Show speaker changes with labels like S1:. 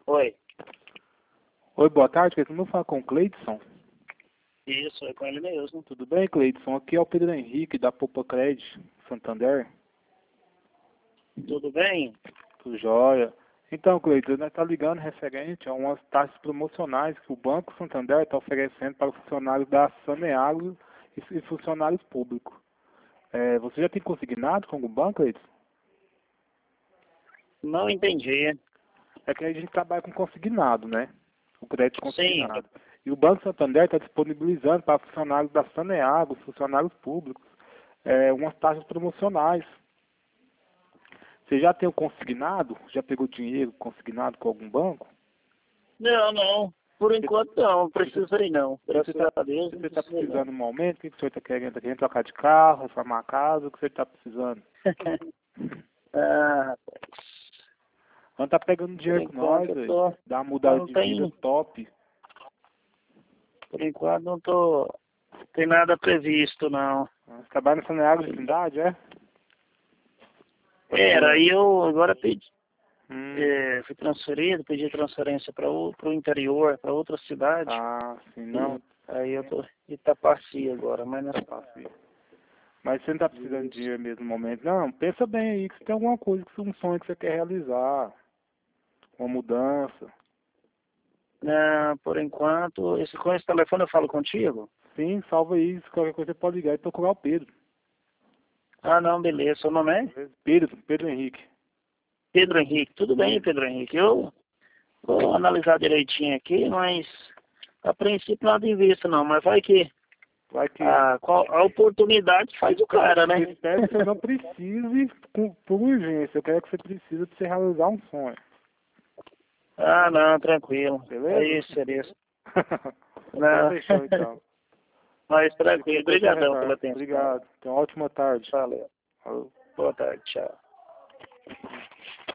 S1: Oi.
S2: Oi, boa tarde. Quer não falar com o Cleidson?
S1: Isso, é com ele mesmo.
S2: Tudo bem, Cleidson? Aqui é o Pedro Henrique, da Poupa Cred, Santander.
S1: Tudo bem?
S2: Tudo jóia. Então, Cleidson, nós estamos ligando referente a umas taxas promocionais que o Banco Santander está oferecendo para os funcionários da Saneagro e funcionários públicos. Você já tem consignado com algum banco, Cleidson?
S1: Não entendi.
S2: É que a gente trabalha com consignado, né? O crédito
S1: Sim.
S2: consignado. E o Banco Santander está disponibilizando para funcionários da Saneagro, funcionários públicos, umas taxas promocionais. Você já tem o consignado? Já pegou dinheiro consignado com algum banco?
S1: Não. Por enquanto não. Precisei não. Graças a Deus.
S2: Você está precisando no momento? O que o senhor está querendo? Está querendo trocar de carro, reformar a casa? O que o senhor está precisando?
S1: Ah,
S2: Não está pegando dinheiro com nós, velho. Dá uma mudada de vida top.
S1: por enquanto não tô. Tem nada previsto, não.
S2: Você trabalha na Saneagro de Trindade, é?
S1: Era, aí eu agora pedi.
S2: Hum.
S1: Fui transferido, pedi transferência para o interior, para outra cidade.
S2: Ah, sim, não.
S1: Aí eu tô em Itapaci agora, mas não
S2: Itapaci. Mas você não está precisando de dinheiro mesmo no momento. Não, pensa bem aí, que você tem alguma coisa, que um sonho que você quer realizar. Uma mudança.
S1: Não, por enquanto, com esse telefone eu falo contigo?
S2: Sim, salva aí. Se qualquer coisa você pode ligar e procurar o Pedro.
S1: Ah, não, beleza. Seu nome é?
S2: Pedro Henrique.
S1: Pedro Henrique. Tudo bem, Pedro Henrique. Eu vou analisar direitinho aqui, mas a princípio nada em vista não, mas vai que a oportunidade faz o cara, né?
S2: Eu espero que você não precise por urgência. Eu quero que você precise para você realizar um sonho.
S1: Ah, não, tranquilo.
S2: Beleza?
S1: É isso, é isso.
S2: Não. Fechou, então.
S1: Mas tranquilo. Obrigadão pela atenção.
S2: Obrigado. Tenha uma ótima tarde.
S1: Valeu.
S2: Falou.
S1: Boa tarde, tchau.